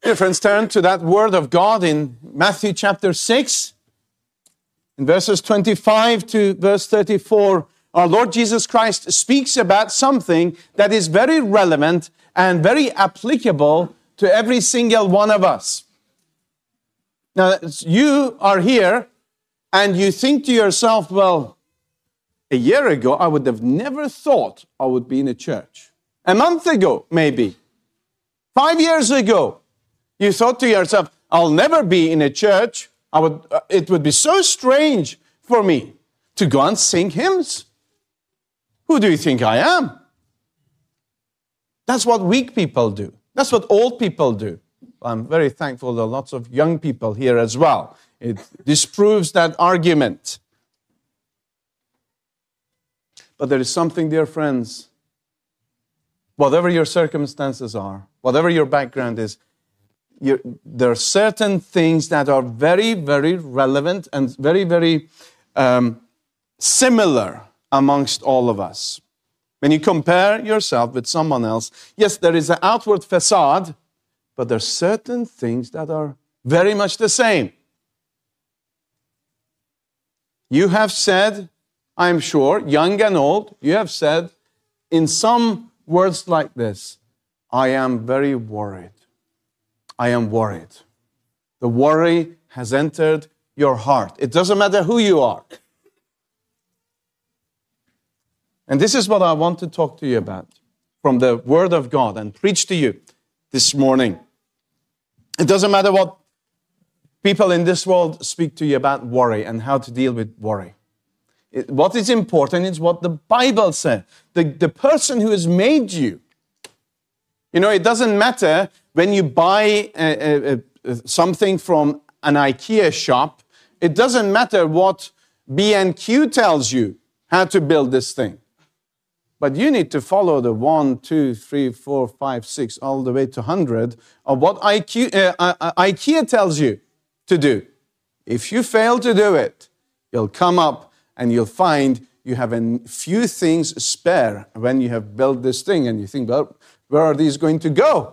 Dear friends, turn to that word of God in Matthew chapter 6, in verses 25 to verse 34. Our Lord Jesus Christ speaks about something that is very relevant and very applicable to every single one of us. Now, you are here and you think to yourself, well, a year ago, I would have never thought I would be in a church. A month ago, maybe. 5 years ago, you thought to yourself, I'll never be in a church. It would be so strange for me to go and sing hymns. Who do you think I am? That's what weak people do. That's what old people do. I'm very thankful there are lots of young people here as well. It disproves that argument. But there is something, dear friends, whatever your circumstances are, whatever your background is, there are certain things that are very, very relevant and very, very similar amongst all of us. When you compare yourself with someone else, yes, there is an outward facade, but there are certain things that are very much the same. You have said, I'm sure, young and old, you have said in some words like this, I am very worried. I am worried. The worry has entered your heart. It doesn't matter who you are. And this is what I want to talk to you about from the Word of God and preach to you this morning. It doesn't matter what people in this world speak to you about worry and how to deal with worry. What is important is what the Bible says. The person who has made you. You know, it doesn't matter when you buy something from an IKEA shop. It doesn't matter what B&Q tells you how to build this thing. But you need to follow the 1, 2, 3, 4, 5, 6, all the way to 100 of what IKEA tells you to do. If you fail to do it, you'll come up and you'll find you have a few things spare when you have built this thing. And you think, well, where are these going to go?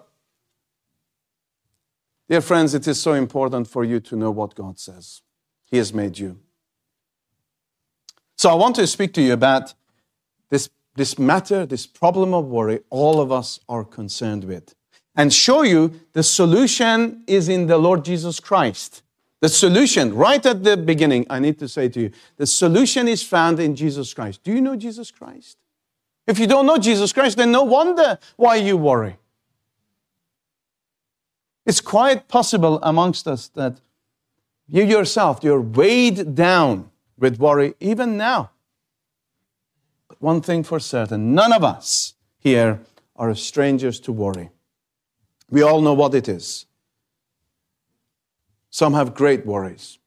Dear friends, it is so important for you to know what God says. He has made you. So I want to speak to you about this matter, this problem of worry all of us are concerned with. And show you the solution is in the Lord Jesus Christ. The solution, right at the beginning, I need to say to you, the solution is found in Jesus Christ. Do you know Jesus Christ? If you don't know Jesus Christ, then no wonder why you worry. It's quite possible amongst us that you yourself, you're weighed down with worry even now. But one thing for certain, none of us here are strangers to worry. We all know what it is. Some have great worries.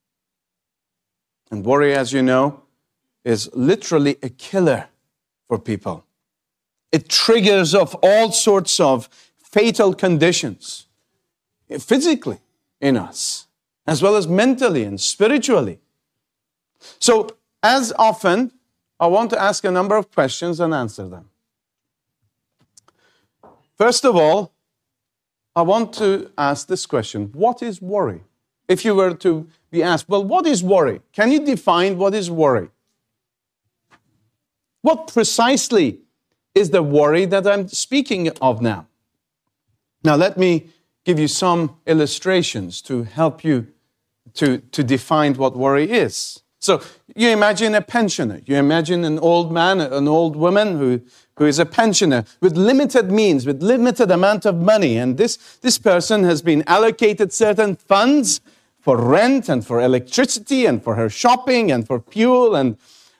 And worry, as you know, is literally a killer for people. It triggers off all sorts of fatal conditions, physically in us, as well as mentally and spiritually. So, as often, I want to ask a number of questions and answer them. First of all, I want to ask this question: what is worry? If you were to be asked, well, what is worry? Can you define what is worry? What precisely is the worry that I'm speaking of now? Now, let me give you some illustrations to help you to define what worry is. So, you imagine a pensioner. You imagine an old man, an old woman who is a pensioner with limited means, with limited amount of money. And this person has been allocated certain funds for rent and for electricity and for her shopping and for fuel. And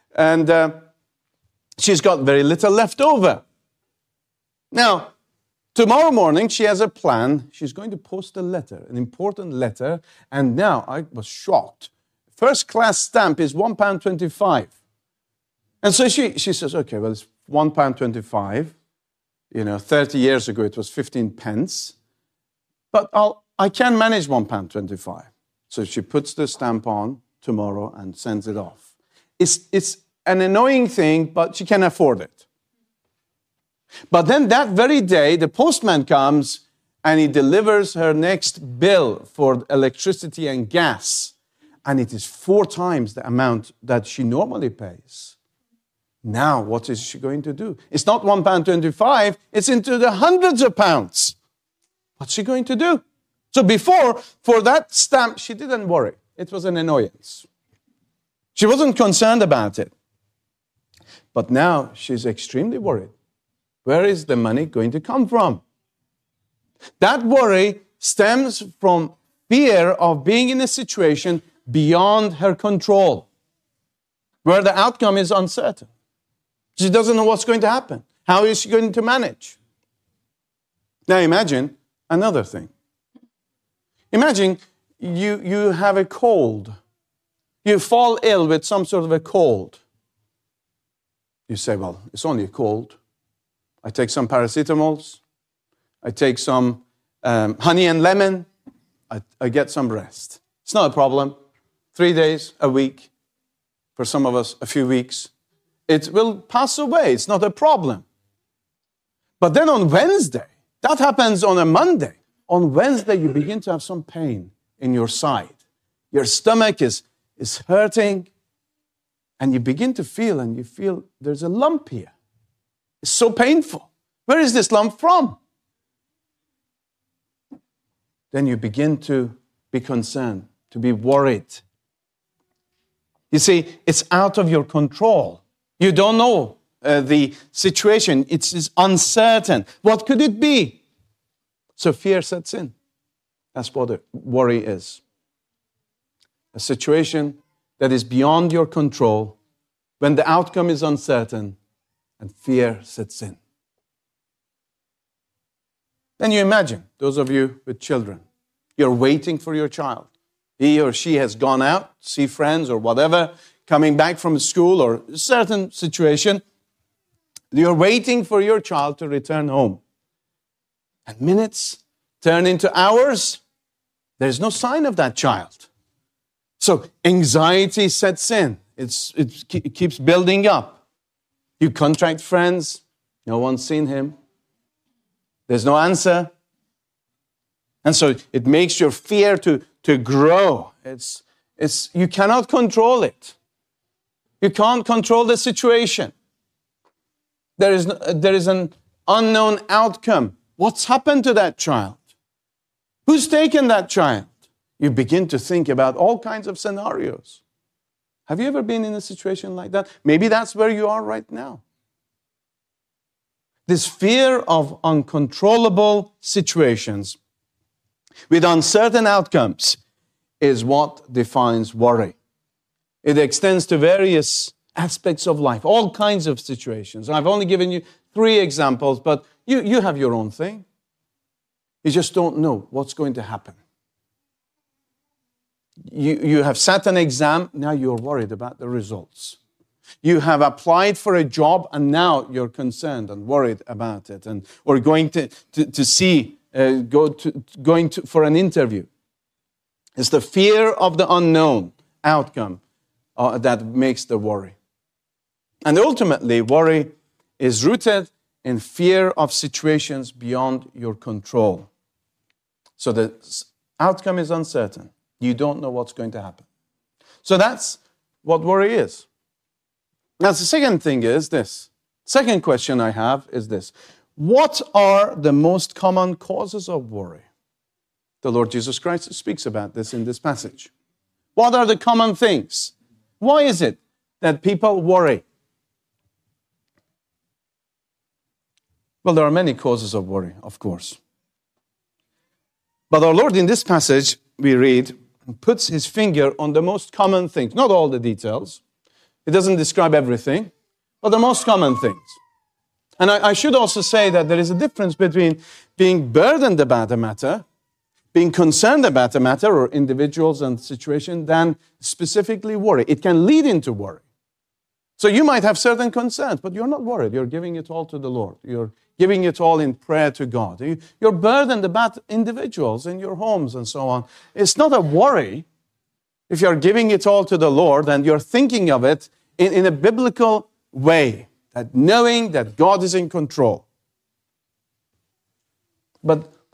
she's got very little left over. Now, tomorrow morning, she has a plan. She's going to post a letter, an important letter. And now I was shocked. First class stamp is £1.25. And so she says, okay, well, it's £1.25. 30 years ago it was 15 pence. But I can manage £1.25. So she puts the stamp on tomorrow and sends it off. It's an annoying thing, but she can afford it. But then that very day, the postman comes and he delivers her next bill for electricity and gas, and it is 4 times the amount that she normally pays. Now, what is she going to do? It's not £1.25, it's into the hundreds of pounds. What's she going to do? So before, for that stamp, she didn't worry. It was an annoyance. She wasn't concerned about it. But now she's extremely worried. Where is the money going to come from? That worry stems from fear of being in a situation beyond her control, where the outcome is uncertain. She doesn't know what's going to happen. How is she going to manage? Now imagine another thing. Imagine you have a cold. You fall ill with some sort of a cold. You say, well, it's only a cold. I take some paracetamols. I take some honey and lemon. I get some rest. It's not a problem. 3 days, a week. For some of us, a few weeks. It will pass away. It's not a problem. But then on Wednesday, that happens on a Monday. On Wednesday, you begin to have some pain in your side. Your stomach is hurting. And you begin to feel, and you feel there's a lump here. It's so painful. Where is this lump from? Then you begin to be concerned, to be worried. You see, it's out of your control. You don't know the situation. It's uncertain. What could it be? So fear sets in. That's what worry is. A situation that is beyond your control, when the outcome is uncertain, and fear sets in. Then you imagine, those of you with children, you're waiting for your child. He or she has gone out, see friends or whatever, coming back from school or a certain situation. You're waiting for your child to return home. And minutes turn into hours. There's no sign of that child. So anxiety sets in. It keeps building up. You contact friends. No one's seen him. There's no answer. And so it makes your fear to grow. You cannot control it. You can't control the situation. There is an unknown outcome. What's happened to that child? Who's taken that child? You begin to think about all kinds of scenarios. Have you ever been in a situation like that? Maybe that's where you are right now. This fear of uncontrollable situations with uncertain outcomes is what defines worry. It extends to various aspects of life, all kinds of situations. I've only given you 3 examples, but you have your own thing. You just don't know what's going to happen. You have sat an exam, now you're worried about the results. You have applied for a job, and now you're concerned and worried about it, or going for an interview. It's the fear of the unknown outcome that makes the worry. And ultimately, worry is rooted in fear of situations beyond your control. So the outcome is uncertain. You don't know what's going to happen. So that's what worry is. Now, the second thing is this. Second question I have is this. What are the most common causes of worry? The Lord Jesus Christ speaks about this in this passage. What are the common things? Why is it that people worry? Well, there are many causes of worry, of course. But our Lord in this passage, we read, puts his finger on the most common things. Not all the details. It doesn't describe everything, but the most common things. And I should also say that there is a difference between being burdened about a matter, being concerned about a matter or individuals and situation, than specifically worry. It can lead into worry. So you might have certain concerns, but you're not worried. You're giving it all to the Lord. You're giving it all in prayer to God. You're burdened about individuals in your homes and so on. It's not a worry if you're giving it all to the Lord and you're thinking of it in a biblical way, that knowing that God is in control. But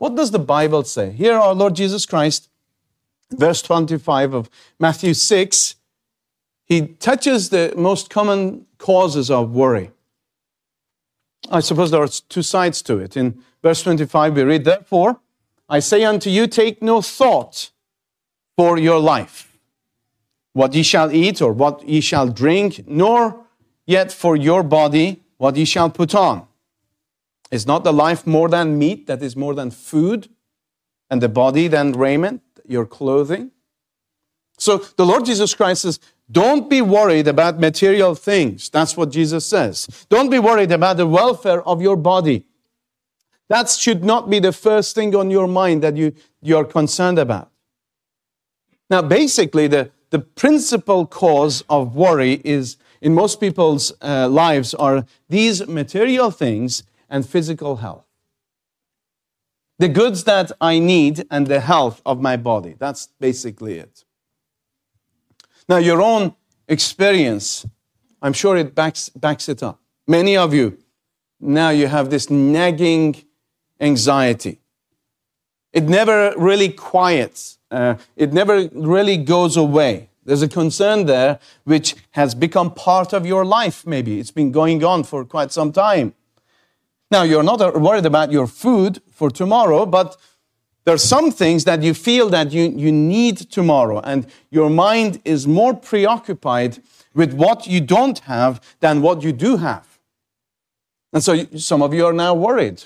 What does the Bible say? Here our Lord Jesus Christ, verse 25 of Matthew 6, he touches the most common causes of worry. I suppose there are two sides to it. In verse 25 we read, "Therefore, I say unto you, take no thought for your life, what ye shall eat or what ye shall drink, nor yet for your body what ye shall put on. Is not the life more than meat, that is more than food, and the body than raiment, your clothing?" So the Lord Jesus Christ says, don't be worried about material things. That's what Jesus says. Don't be worried about the welfare of your body. That should not be the first thing on your mind that you are concerned about. Now, basically, the principal cause of worry is, in most people's lives, are these material things and physical health. The goods that I need and the health of my body. That's basically it. Now, your own experience, I'm sure it backs it up. Many of you, now you have this nagging anxiety. It never really quiets. It never really goes away. There's a concern there which has become part of your life, maybe. It's been going on for quite some time. Now, you're not worried about your food for tomorrow, but there are some things that you feel that you need tomorrow, and your mind is more preoccupied with what you don't have than what you do have. And so some of you are now worried.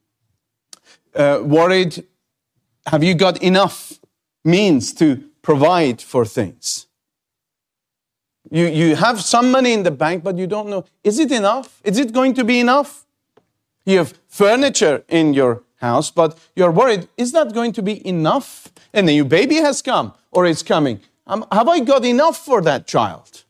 Worried, have you got enough means to provide for things? You have some money in the bank, but you don't know, is it enough? Is it going to be enough? You have furniture in your house, but you're worried, is that going to be enough? And a new baby has come, or it's coming. Have I got enough for that child?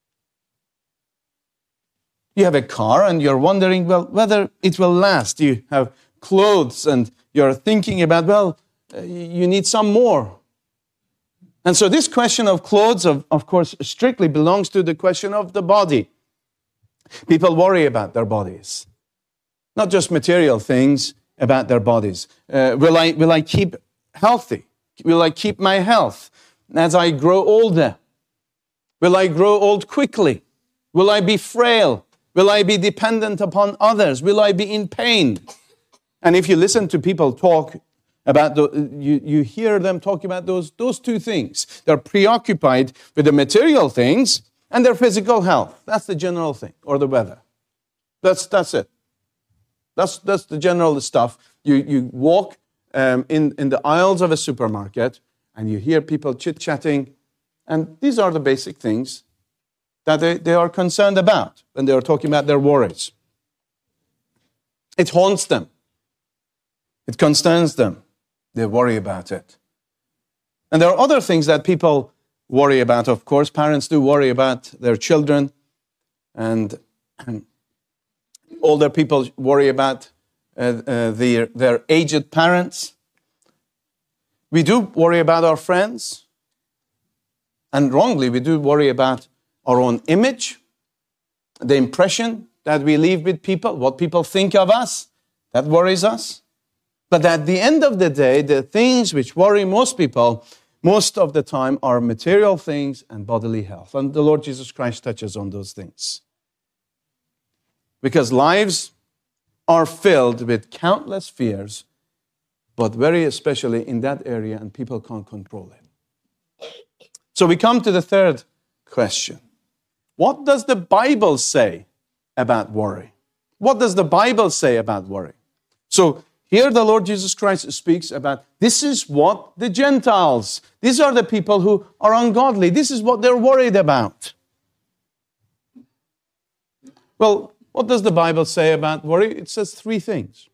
You have a car and you're wondering, well, whether it will last. You have clothes and you're thinking about, you need some more. And so this question of clothes, of course, strictly belongs to the question of the body. People worry about their bodies. Not just material things, about their bodies. Will I keep healthy? Will I keep my health as I grow older? Will I grow old quickly? Will I be frail? Will I be dependent upon others? Will I be in pain? And if you listen to people talk about, you hear them talk about those two things. They're preoccupied with the material things and their physical health. That's the general thing, or the weather. That's it. That's the general stuff. You walk in the aisles of a supermarket and you hear people chit-chatting, and these are the basic things that they are concerned about when they are talking about their worries. It haunts them. It concerns them. They worry about it. And there are other things that people worry about, of course. Parents do worry about their children, and older people worry about their aged parents. We do worry about our friends. And wrongly, we do worry about our own image, the impression that we leave with people, what people think of us. That worries us. But at the end of the day, the things which worry most people, most of the time, are material things and bodily health. And the Lord Jesus Christ touches on those things. Because lives are filled with countless fears, but very especially in that area, and people can't control it. So we come to the third question. What does the Bible say about worry? What does the Bible say about worry? So here the Lord Jesus Christ speaks about, this is what the Gentiles, these are the people who are ungodly, this is what they're worried about. Well, what does the Bible say about worry? It says three things.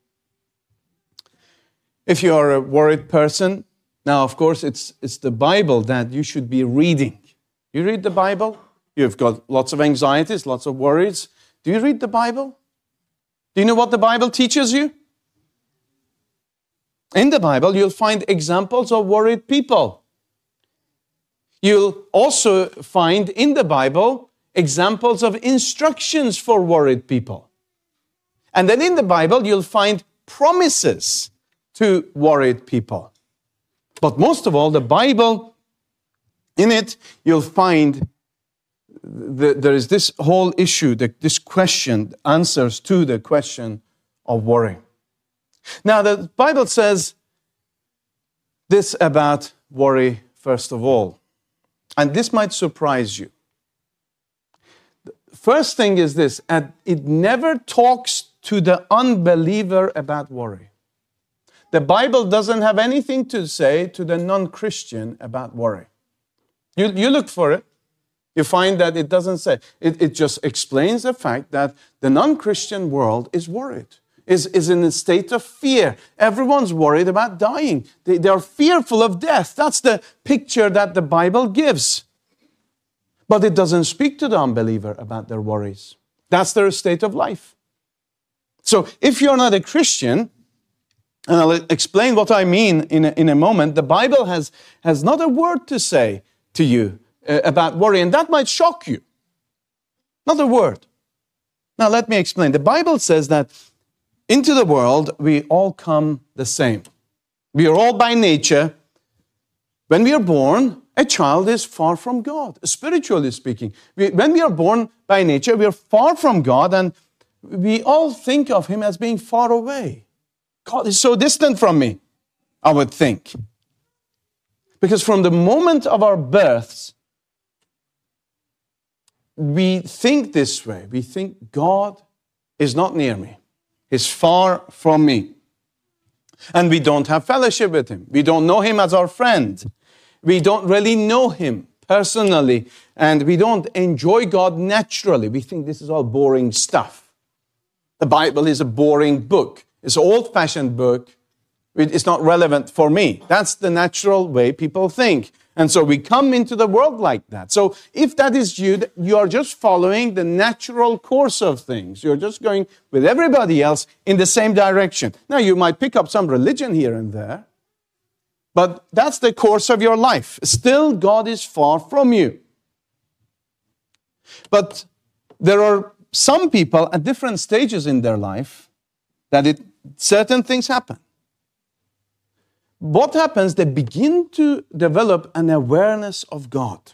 If you are a worried person, now of course it's the Bible that you should be reading. You read the Bible? You've got lots of anxieties, lots of worries. Do you read the Bible? Do you know what the Bible teaches you? In the Bible, you'll find examples of worried people. You'll also find in the Bible examples of instructions for worried people. And then in the Bible, you'll find promises to worried people. But most of all, the Bible, in it, you'll find there is this whole issue, this question, answers to the question of worry. Now, the Bible says this about worry, first of all. And this might surprise you. The first thing is this, it never talks to the unbeliever about worry. The Bible doesn't have anything to say to the non-Christian about worry. You look for it. You find that it doesn't say. It just explains the fact that the non-Christian world is worried, is in a state of fear. Everyone's worried about dying. They are fearful of death. That's the picture that the Bible gives. But it doesn't speak to the unbeliever about their worries. That's their state of life. So if you're not a Christian, and I'll explain what I mean in a moment, the Bible has not a word to say to you about worry, and that might shock you. Not a word. Now let me explain. The Bible says that into the world we all come the same. We are all by nature. When we are born, a child is far from God, spiritually speaking. When we are born by nature, we are far from God, and we all think of Him as being far away. God is so distant from me, I would think. Because from the moment of our births, we think this way. We think God is not near me. He's far from me. And we don't have fellowship with Him. We don't know Him as our friend. We don't really know Him personally. And we don't enjoy God naturally. We think this is all boring stuff. The Bible is a boring book. It's an old-fashioned book. It's not relevant for me. That's the natural way people think. And so we come into the world like that. So if that is you, you are just following the natural course of things. You're just going with everybody else in the same direction. Now, you might pick up some religion here and there, but that's the course of your life. Still, God is far from you. But there are some people at different stages in their life that certain things happen. What happens? They begin to develop an awareness of God.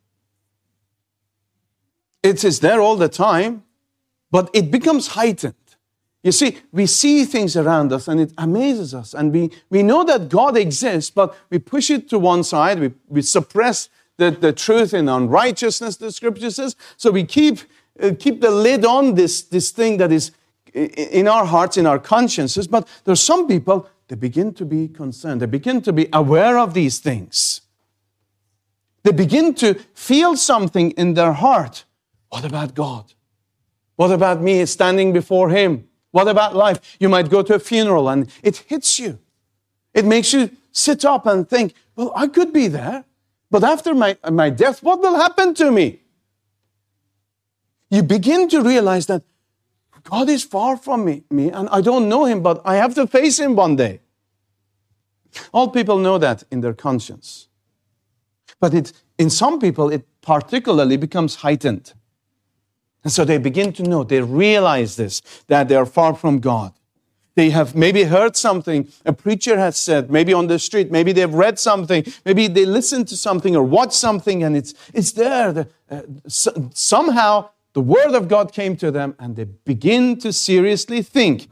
It is there all the time, but it becomes heightened. You see, we see things around us and it amazes us. And we know that God exists, but we push it to one side. We suppress the truth in unrighteousness, the Scripture says. So we keep the lid on this thing that is in our hearts, in our consciences. But there's some people, they begin to be concerned. They begin to be aware of these things. They begin to feel something in their heart. What about God? What about me standing before Him? What about life? You might go to a funeral and it hits you. It makes you sit up and think, well, I could be there. But after my death, what will happen to me? You begin to realize that God is far from me and I don't know Him, but I have to face Him one day. All people know that in their conscience. But in some people, it particularly becomes heightened. And so they begin to know, they realize this, that they are far from God. They have maybe heard something a preacher has said, maybe on the street, maybe they've read something, maybe they listened to something or watched something and it's there. Somehow the Word of God came to them and they begin to seriously think,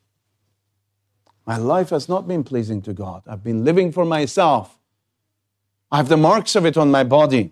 my life has not been pleasing to God. I've been living for myself. I have the marks of it on my body.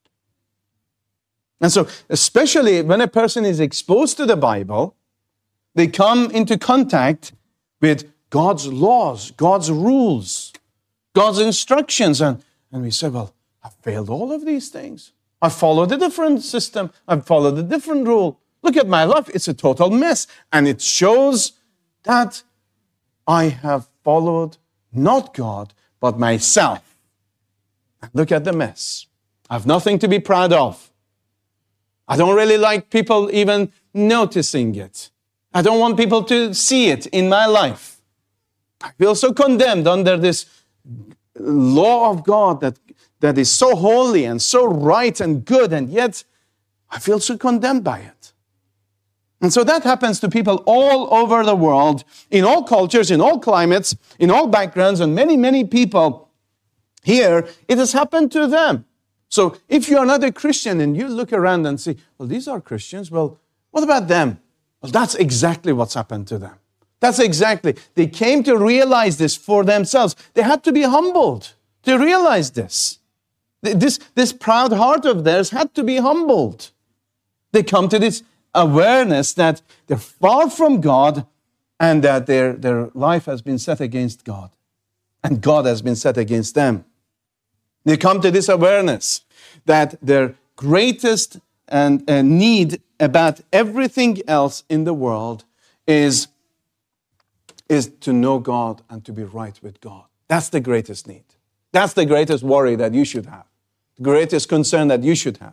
And so, especially when a person is exposed to the Bible, they come into contact with God's laws, God's rules, God's instructions. And we say, well, I've failed all of these things. I've followed a different system. I've followed a different rule. Look at my life. It's a total mess. And it shows that I have followed not God, but myself. Look at the mess. I have nothing to be proud of. I don't really like people even noticing it. I don't want people to see it in my life. I feel so condemned under this law of God that is so holy and so right and good, and yet I feel so condemned by it. And so that happens to people all over the world, in all cultures, in all climates, in all backgrounds, and many, many people here, it has happened to them. So if you are not a Christian and you look around and see, well, these are Christians, well, what about them? Well, that's exactly what's happened to them. That's exactly. They came to realize this for themselves. They had to be humbled to realize this. This proud heart of theirs had to be humbled. They come to this awareness that they're far from God and that their life has been set against God and God has been set against them. They come to this awareness that their greatest need about everything else in the world is to know God and to be right with God. That's the greatest need. That's the greatest worry that you should have. The greatest concern that you should have.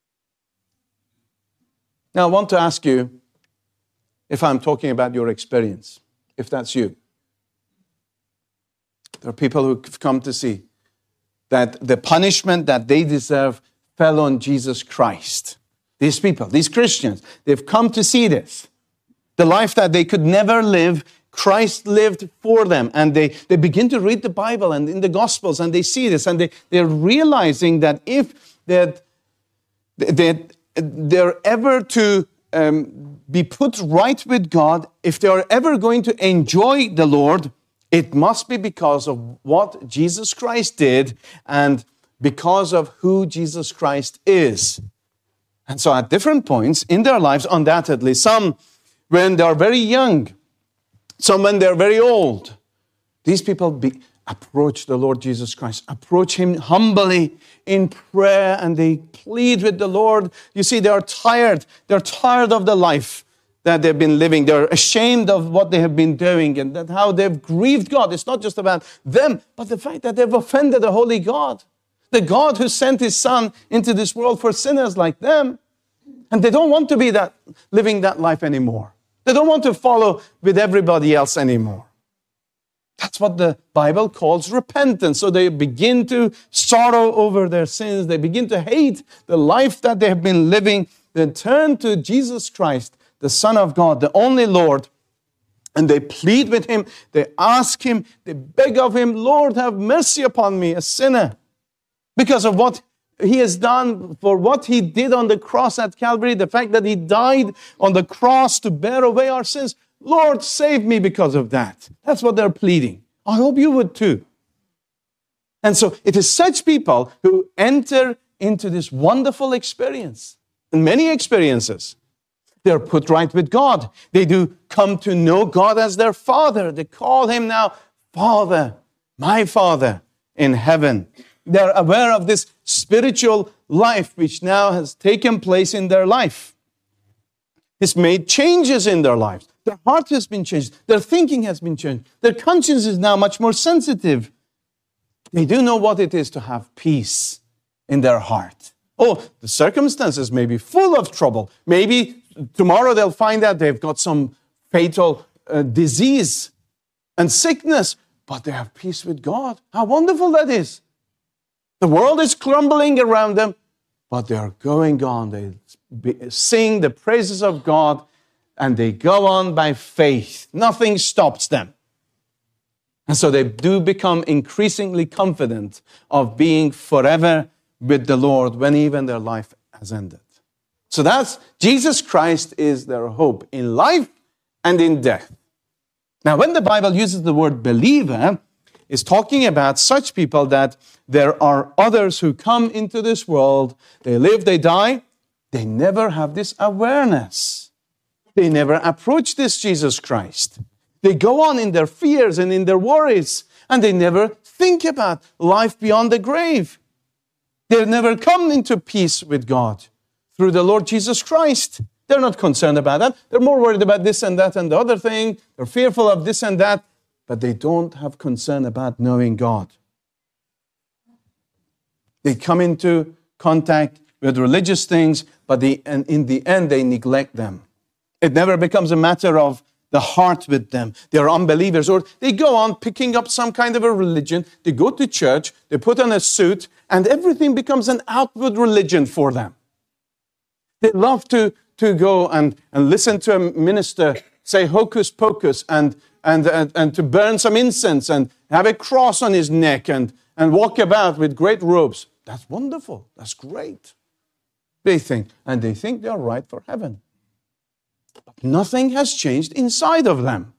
Now, I want to ask you if I'm talking about your experience, if that's you. There are people who've come to see that the punishment that they deserve fell on Jesus Christ. These people, these Christians, they've come to see this. The life that they could never live, Christ lived for them. And they begin to read the Bible and in the Gospels and they see this and they're realizing that if they're ever to be put right with God, if they are ever going to enjoy the Lord, it must be because of what Jesus Christ did and because of who Jesus Christ is. And so at different points in their lives, undoubtedly, some when they are very young, some when they're very old, these people approach the Lord Jesus Christ, approach Him humbly in prayer, and they plead with the Lord. You see, they are tired. They're tired of the life that they've been living. They're ashamed of what they have been doing and that how they've grieved God. It's not just about them, but the fact that they've offended the holy God, the God who sent His Son into this world for sinners like them. And they don't want to be living that life anymore. They don't want to follow with everybody else anymore. That's what the Bible calls repentance. So they begin to sorrow over their sins. They begin to hate the life that they have been living. They turn to Jesus Christ, the Son of God, the only Lord, and they plead with Him. They ask Him, they beg of Him, Lord, have mercy upon me, a sinner, because of what He has done, for what He did on the cross at Calvary, the fact that He died on the cross to bear away our sins. Lord, save me because of that. That's what they're pleading. I hope you would too. And so it is such people who enter into this wonderful experience, and many experiences. They're put right with God. They do come to know God as their Father. They call Him now Father, my Father in heaven. They're aware of this spiritual life which now has taken place in their life. It's made changes in their lives. Their heart has been changed. Their thinking has been changed. Their conscience is now much more sensitive. They do know what it is to have peace in their heart. Oh, the circumstances may be full of trouble. Maybe tomorrow they'll find out they've got some fatal disease and sickness, but they have peace with God. How wonderful that is. The world is crumbling around them, but they are going on. They sing the praises of God, and they go on by faith. Nothing stops them. And so they do become increasingly confident of being forever with the Lord when even their life has ended. So that's Jesus Christ is their hope in life and in death. Now, when the Bible uses the word believer, it's talking about such people that there are others who come into this world, they live, they die, they never have this awareness. They never approach this Jesus Christ. They go on in their fears and in their worries, and they never think about life beyond the grave. They never come into peace with God through the Lord Jesus Christ. They're not concerned about that. They're more worried about this and that and the other thing. They're fearful of this and that, but they don't have concern about knowing God. They come into contact with religious things, but in the end, they neglect them. It never becomes a matter of the heart with them. They are unbelievers, or they go on picking up some kind of a religion. They go to church, they put on a suit, and everything becomes an outward religion for them. They love to to go and listen to a minister say hocus pocus and to burn some incense and have a cross on his neck and walk about with great robes. That's wonderful. That's great. They think they're right for heaven. But nothing has changed inside of them.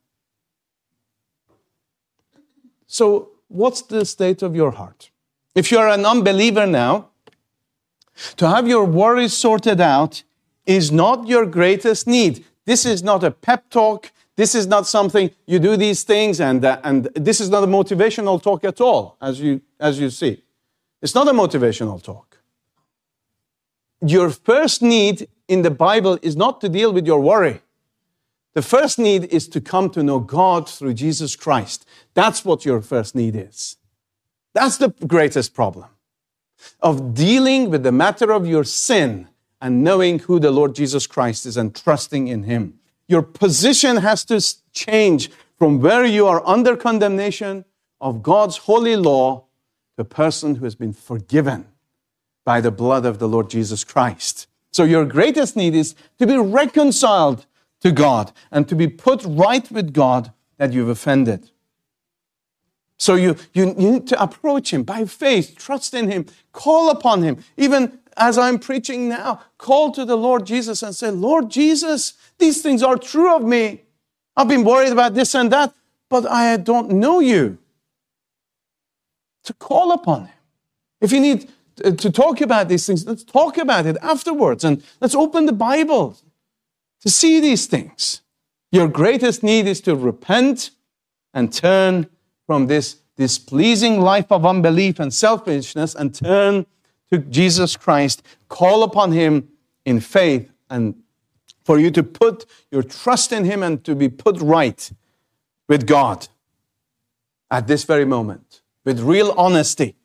So what's the state of your heart? If you're an unbeliever now, to have your worries sorted out is not your greatest need. This is not a pep talk. This is not something you do these things, and this is not a motivational talk at all, as you see. It's not a motivational talk. Your first need in the Bible is not to deal with your worry. The first need is to come to know God through Jesus Christ. That's what your first need is. That's the greatest problem of dealing with the matter of your sin and knowing who the Lord Jesus Christ is and trusting in Him. Your position has to change from where you are under condemnation of God's holy law to a person who has been forgiven by the blood of the Lord Jesus Christ. So your greatest need is to be reconciled to God and to be put right with God that you've offended. So you need to approach Him by faith, trust in Him, call upon Him. Even as I'm preaching now, call to the Lord Jesus and say, Lord Jesus, these things are true of me. I've been worried about this and that, but I don't know you. To call upon Him. If you need to talk about these things, let's talk about it afterwards and let's open the Bible to see these things. Your greatest need is to repent and turn from this displeasing life of unbelief and selfishness and turn to Jesus Christ. Call upon Him in faith and for you to put your trust in Him and to be put right with God at this very moment with real honesty.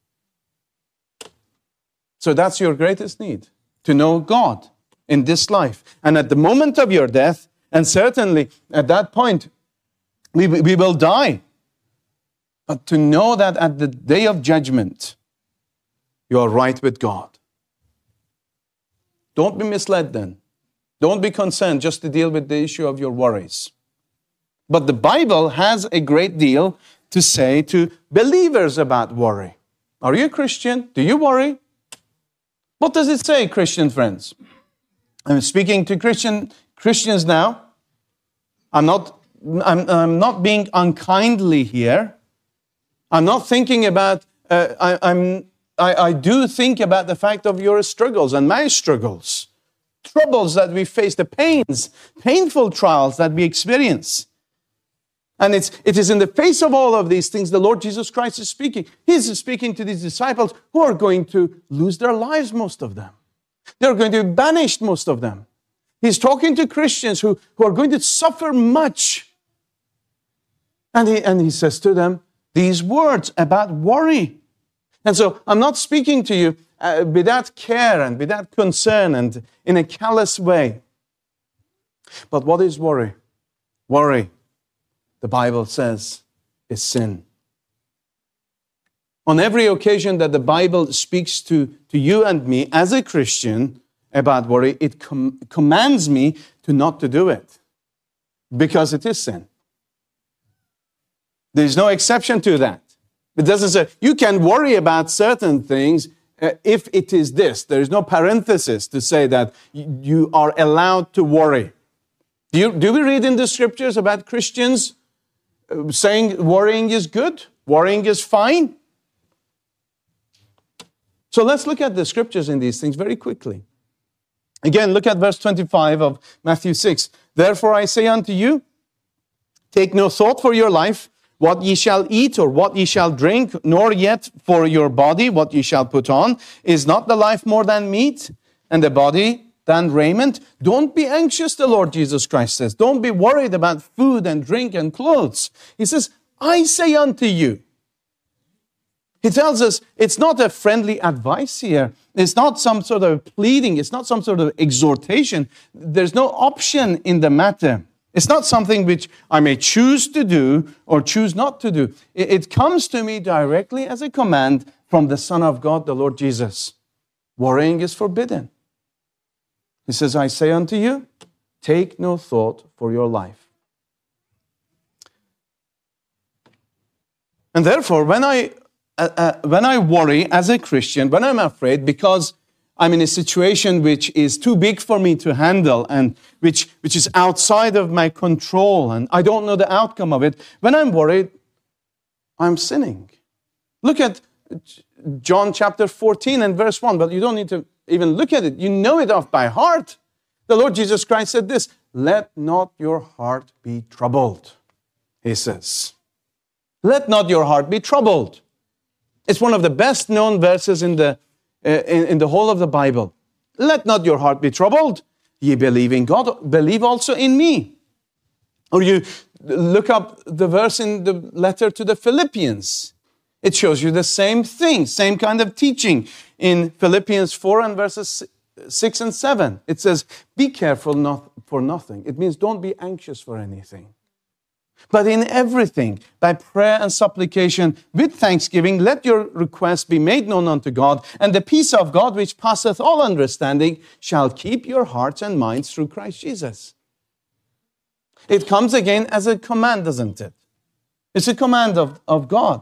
So that's your greatest need, to know God in this life. And at the moment of your death, and certainly at that point, we will die. But to know that at the day of judgment, you are right with God. Don't be misled then. Don't be concerned just to deal with the issue of your worries. But the Bible has a great deal to say to believers about worry. Are you a Christian? Do you worry? What does it say, Christian friends? I'm speaking to Christians now. I'm not being unkindly here. I'm not thinking about, I do think about the fact of your struggles and my struggles, troubles that we face, the painful trials that we experience. And it is in the face of all of these things the Lord Jesus Christ is speaking. He's speaking to these disciples who are going to lose their lives, most of them. They're going to be banished, most of them. He's talking to Christians who are going to suffer much. And he says to them these words about worry. And so I'm not speaking to you without care and without concern and in a callous way. But what is worry? Worry, the Bible says, is sin. On every occasion that the Bible speaks to you and me as a Christian about worry, it commands me to not to do it because it is sin. There is no exception to that. It doesn't say you can worry about certain things if it is this. There is no parenthesis to say that you are allowed to worry. Do we read in the scriptures about Christians saying worrying is good? Worrying is fine? So let's look at the scriptures in these things very quickly. Again, look at verse 25 of Matthew 6. Therefore I say unto you, take no thought for your life, what ye shall eat or what ye shall drink, nor yet for your body what ye shall put on. Is not the life more than meat, and the body than raiment? Don't be anxious, the Lord Jesus Christ says. Don't be worried about food and drink and clothes. He says, I say unto you. He tells us it's not a friendly advice here. It's not some sort of pleading. It's not some sort of exhortation. There's no option in the matter. It's not something which I may choose to do or choose not to do. It comes to me directly as a command from the Son of God, the Lord Jesus. Worrying is forbidden. He says, I say unto you, take no thought for your life. And therefore, when I worry as a Christian, when I'm afraid because I'm in a situation which is too big for me to handle and which is outside of my control and I don't know the outcome of it, when I'm worried, I'm sinning. Look at John chapter 14 and verse 1, but you don't need to even look at it. You know it off by heart. The Lord Jesus Christ said this, let not your heart be troubled, he says. Let not your heart be troubled. It's one of the best known verses in the whole of the Bible. Let not your heart be troubled. Ye believe in God, believe also in me. Or you look up the verse in the letter to the Philippians. It shows you the same thing, same kind of teaching. In Philippians 4 and verses 6 and 7, it says, be careful for nothing. It means don't be anxious for anything. But in everything, by prayer and supplication, with thanksgiving, let your requests be made known unto God, and the peace of God, which passeth all understanding, shall keep your hearts and minds through Christ Jesus. It comes again as a command, doesn't it? It's a command of God.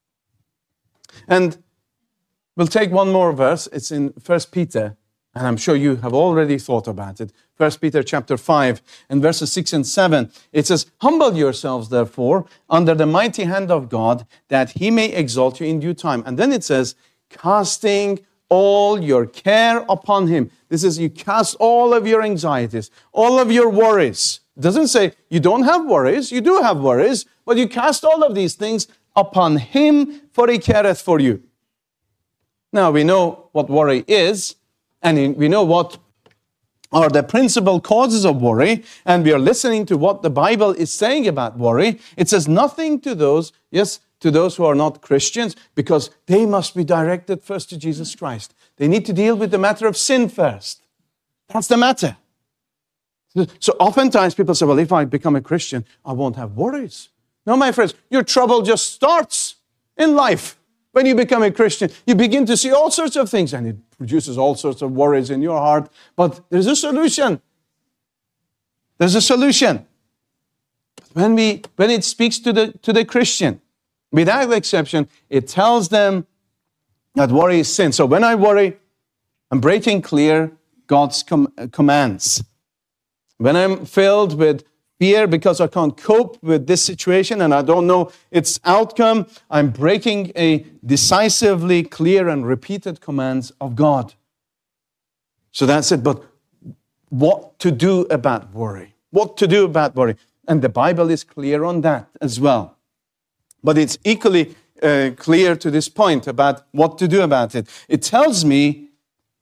And we'll take one more verse. It's in 1 Peter, and I'm sure you have already thought about it. 1 Peter chapter 5 and verses 6 and 7. It says, humble yourselves, therefore, under the mighty hand of God, that he may exalt you in due time. And then it says, casting all your care upon him. This is, you cast all of your anxieties, all of your worries. It doesn't say you don't have worries. You do have worries, but you cast all of these things upon him, for he careth for you. Now, we know what worry is, and we know what are the principal causes of worry, and we are listening to what the Bible is saying about worry. It says nothing to those, to those who are not Christians, because they must be directed first to Jesus Christ. They need to deal with the matter of sin first. That's the matter. So oftentimes people say, well, if I become a Christian, I won't have worries. No, my friends, your trouble just starts in life. When you become a Christian, you begin to see all sorts of things, and it produces all sorts of worries in your heart. But there's a solution. There's a solution. When it speaks to the Christian, without exception, it tells them that worry is sin. So when I worry, I'm breaking clear God's commands. When I'm filled with fear because I can't cope with this situation and I don't know its outcome, I'm breaking a decisively clear and repeated commands of God. So that's it. But what to do about worry? What to do about worry? And the Bible is clear on that as well. But it's equally clear to this point about what to do about it. It tells me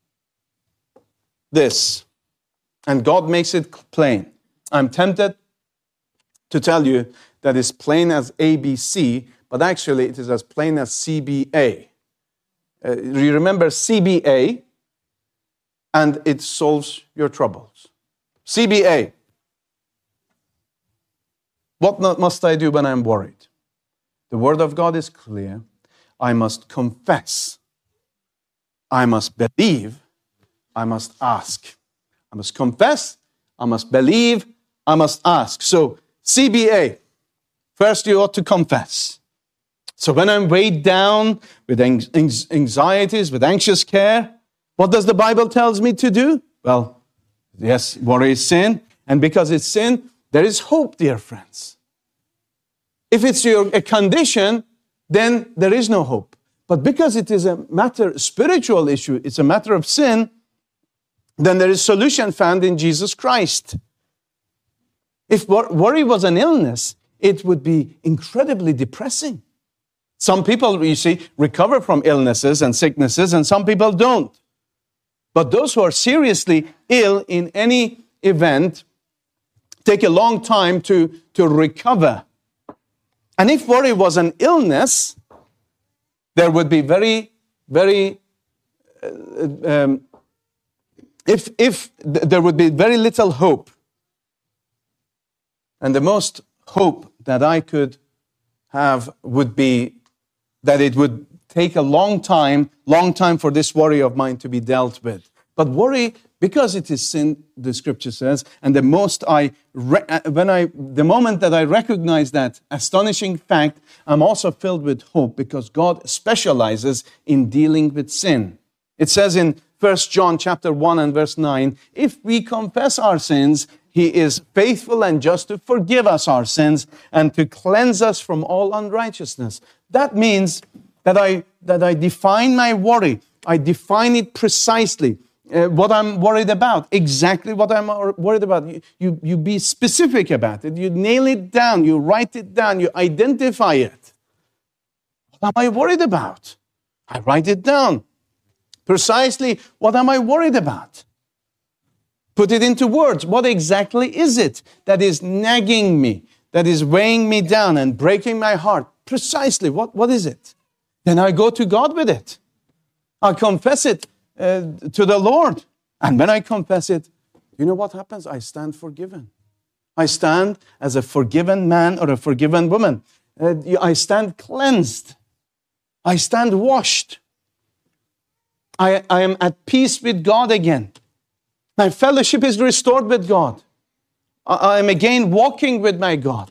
this, and God makes it plain. I'm tempted to tell you that it's plain as ABC, but actually it is as plain as CBA. You remember CBA, and it solves your troubles. CBA. What must I do when I'm worried? The Word of God is clear. I must confess. I must believe. I must ask. I must confess. I must believe. I must ask. So, CBA. First, you ought to confess. So when I'm weighed down with anxieties, with anxious care, what does the Bible tells me to do? Well, yes, worry is sin. And because it's sin, there is hope, dear friends. If it's a condition, then there is no hope. But because it is a spiritual issue, it's a matter of sin, then there is solution found in Jesus Christ. If worry was an illness, it would be incredibly depressing. Some people, you see, recover from illnesses and sicknesses, and some people don't. But those who are seriously ill in any event take a long time to recover. And if worry was an illness, there would be there would be very little hope. And the most hope that I could have would be that it would take a long time for this worry of mine to be dealt with. But worry Because it is sin, the scripture says, and the moment that I recognize that astonishing fact, I'm also filled with hope because God specializes in dealing with sin. It says in 1 John chapter 1 and verse 9, if we confess our sins, He is faithful and just to forgive us our sins and to cleanse us from all unrighteousness. That means that I define my worry. I define it precisely. What I'm worried about, exactly what I'm worried about. You be specific about it. You nail it down. You write it down. You identify it. What am I worried about? I write it down. Precisely, what am I worried about? Put it into words. What exactly is it that is nagging me, that is weighing me down and breaking my heart? Precisely, what is it? Then I go to God with it. I confess it to the Lord. And when I confess it, you know what happens? I stand forgiven. I stand as a forgiven man or a forgiven woman. I stand cleansed. I stand washed. I am at peace with God again. My fellowship is restored with God. I am again walking with my God.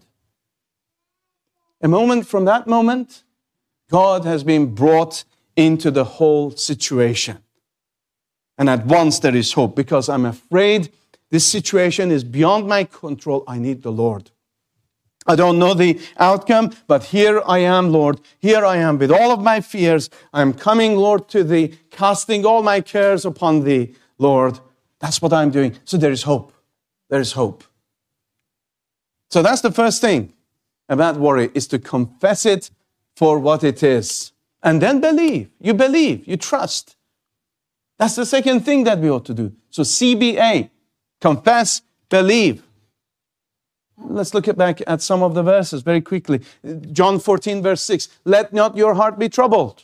From that moment, God has been brought into the whole situation. And at once there is hope because I'm afraid this situation is beyond my control. I need the Lord. I don't know the outcome, but here I am, Lord. Here I am with all of my fears. I'm coming, Lord, to Thee, casting all my cares upon Thee, Lord. That's what I'm doing. So there is hope. There is hope. So that's the first thing about worry, is to confess it for what it is. And then believe. You trust. That's the second thing that we ought to do. So CBA, confess, believe. Let's look back at some of the verses very quickly. John 14, verse 6. Let not your heart be troubled.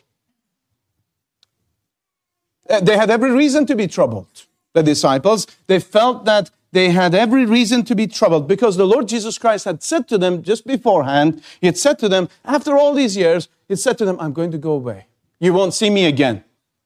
They had every reason to be troubled, the disciples. They felt that they had every reason to be troubled because the Lord Jesus Christ had said to them just beforehand, He had said to them, after all these years, He said to them, I'm going to go away. You won't see me again.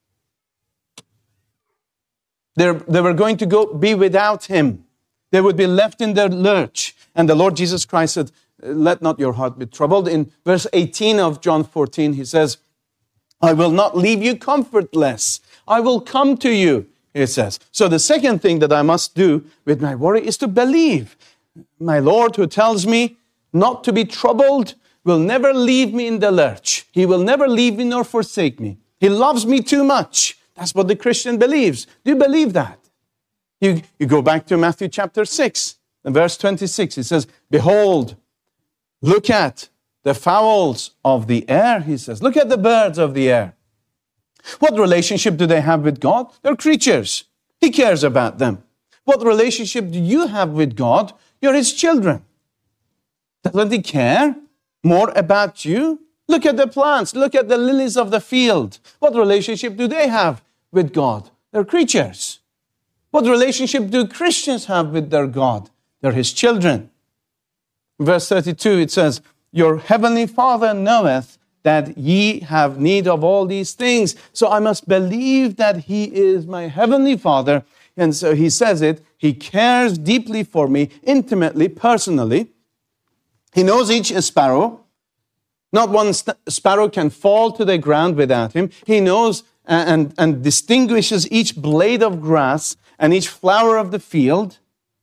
They were going to be without Him. They would be left in their lurch. And the Lord Jesus Christ said, let not your heart be troubled. In verse 18 of John 14, He says, I will not leave you comfortless. I will come to you, He says. So the second thing that I must do with my worry is to believe. My Lord, who tells me not to be troubled, will never leave me in the lurch. He will never leave me nor forsake me. He loves me too much. That's what the Christian believes. Do you believe that? You go back to Matthew chapter 6, and verse 26. It says, behold, look at the fowls of the air, He says. Look at the birds of the air. What relationship do they have with God? They're creatures. He cares about them. What relationship do you have with God? You're His children. Doesn't He care more about you? Look at the plants. Look at the lilies of the field. What relationship do they have with God? They're creatures. What relationship do Christians have with their God? They're His children. Verse 32, it says, your heavenly Father knoweth that ye have need of all these things. So I must believe that He is my heavenly Father. And so He says it. He cares deeply for me, intimately, personally. He knows each sparrow. Not one sparrow can fall to the ground without Him. He knows and distinguishes each blade of grass and each flower of the field.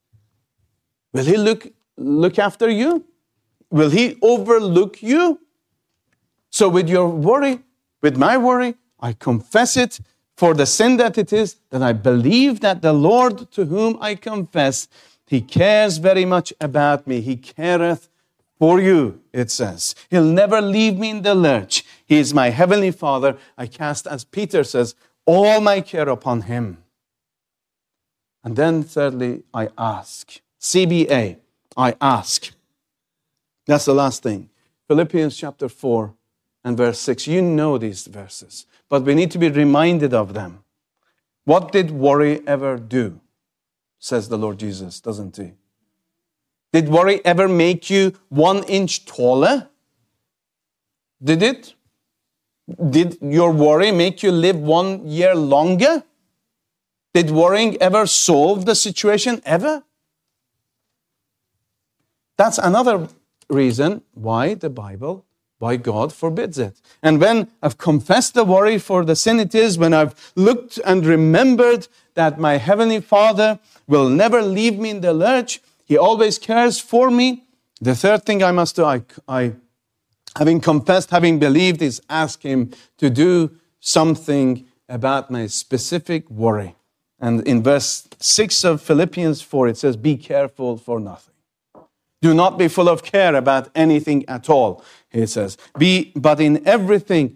Will He look after you? Will He overlook you? So with your worry, with my worry, I confess it for the sin that it is, that I believe that the Lord to whom I confess, He cares very much about me. He careth for you, it says. He'll never leave me in the lurch. He is my heavenly Father. I cast, as Peter says, all my care upon Him. And then thirdly, I ask. CBA, I ask. That's the last thing. Philippians chapter 4 and verse 6. You know these verses, but we need to be reminded of them. What did worry ever do? Says the Lord Jesus, doesn't He? Did worry ever make you 1 inch taller? Did it? Did your worry make you live 1 year longer? Did worrying ever solve the situation? Ever? That's another reason why why God forbids it. And when I've confessed the worry for the sin it is, when I've looked and remembered that my Heavenly Father will never leave me in the lurch, He always cares for me, the third thing I must do, I having confessed, having believed, is ask Him to do something about my specific worry. And in verse 6 of Philippians 4, it says, be careful for nothing. Do not be full of care about anything at all, he says. But in everything,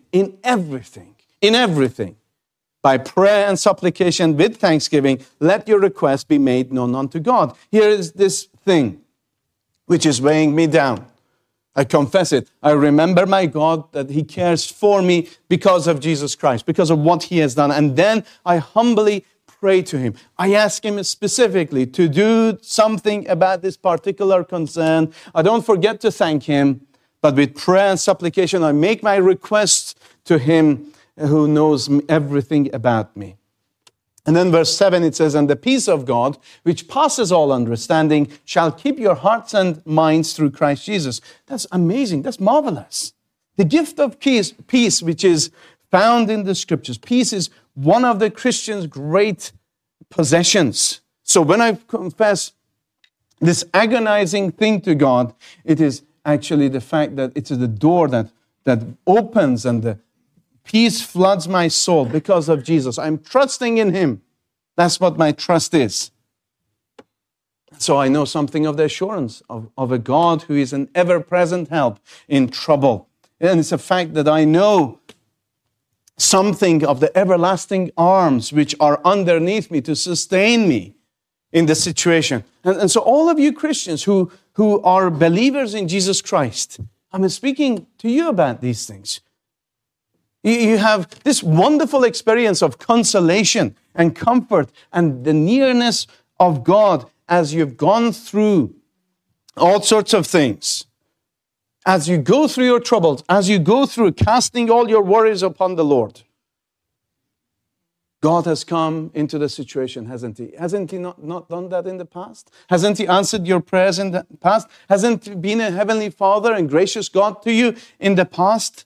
by prayer and supplication with thanksgiving, let your requests be made known unto God. Here is this thing which is weighing me down. I confess it. I remember my God, that He cares for me because of Jesus Christ, because of what He has done. And then I humbly pray to Him. I ask Him specifically to do something about this particular concern. I don't forget to thank Him, but with prayer and supplication, I make my request to Him who knows everything about me. And then verse 7, it says, and the peace of God, which passes all understanding, shall keep your hearts and minds through Christ Jesus. That's amazing. That's marvelous. The gift of peace, which is found in the Scriptures. Peace is one of the Christian's great possessions. So when I confess this agonizing thing to God, it is actually the fact that it is the door that opens and the peace floods my soul because of Jesus. I'm trusting in Him. That's what my trust is. So I know something of the assurance of a God who is an ever-present help in trouble. And it's a fact that I know something of the everlasting arms which are underneath me to sustain me in the situation. And so all of you Christians who are believers in Jesus Christ, I'm speaking to you about these things. You have this wonderful experience of consolation and comfort and the nearness of God as you've gone through all sorts of things. As you go through your troubles, as you go through casting all your worries upon the Lord, God has come into the situation, hasn't He? Hasn't He not done that in the past? Hasn't He answered your prayers in the past? Hasn't He been a heavenly Father and gracious God to you in the past?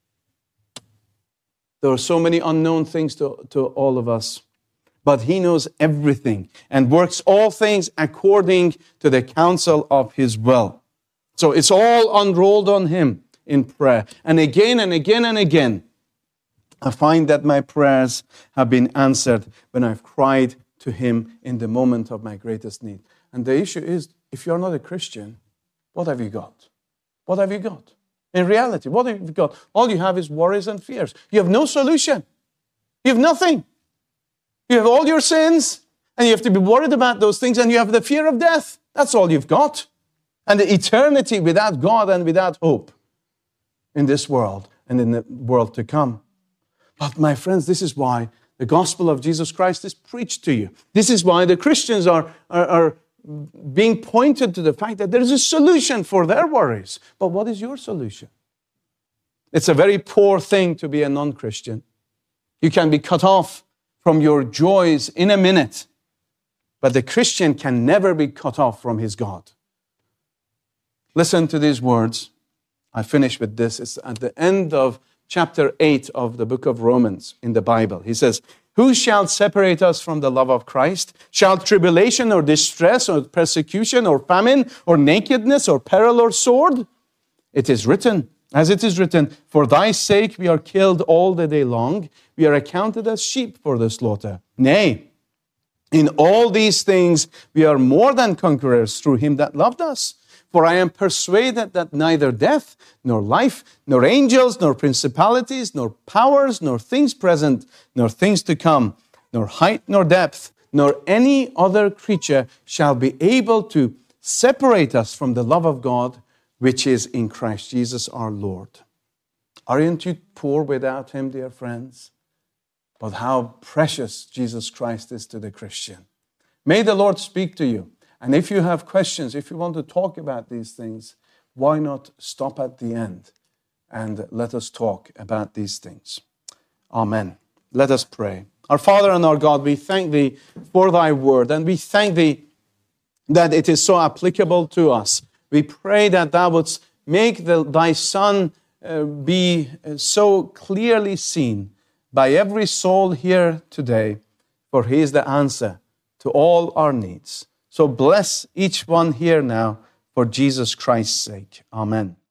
There are so many unknown things to all of us, but He knows everything and works all things according to the counsel of His will. So it's all unrolled on Him in prayer. And again and again and again, I find that my prayers have been answered when I've cried to Him in the moment of my greatest need. And the issue is, if you're not a Christian, what have you got? What have you got? In reality, what have you got? All you have is worries and fears. You have no solution. You have nothing. You have all your sins, and you have to be worried about those things, and you have the fear of death. That's all you've got. And the eternity without God and without hope in this world and in the world to come. But my friends, this is why the gospel of Jesus Christ is preached to you. This is why the Christians are being pointed to the fact that there is a solution for their worries. But what is your solution? It's a very poor thing to be a non-Christian. You can be cut off from your joys in a minute. But the Christian can never be cut off from his God. Listen to these words. I finish with this. It's at the end of chapter 8 of the book of Romans in the Bible. He says, who shall separate us from the love of Christ? Shall tribulation or distress or persecution or famine or nakedness or peril or sword? It is written, as it is written, for thy sake we are killed all the day long. We are accounted as sheep for the slaughter. Nay, in all these things we are more than conquerors through Him that loved us. For I am persuaded that neither death, nor life, nor angels, nor principalities, nor powers, nor things present, nor things to come, nor height, nor depth, nor any other creature shall be able to separate us from the love of God, which is in Christ Jesus our Lord. Aren't you poor without Him, dear friends? But how precious Jesus Christ is to the Christian. May the Lord speak to you. And if you have questions, if you want to talk about these things, why not stop at the end and let us talk about these things? Amen. Let us pray. Our Father and our God, we thank Thee for Thy word, and we thank Thee that it is so applicable to us. We pray that Thou wouldst make Thy Son be so clearly seen by every soul here today, for He is the answer to all our needs. So bless each one here now for Jesus Christ's sake. Amen.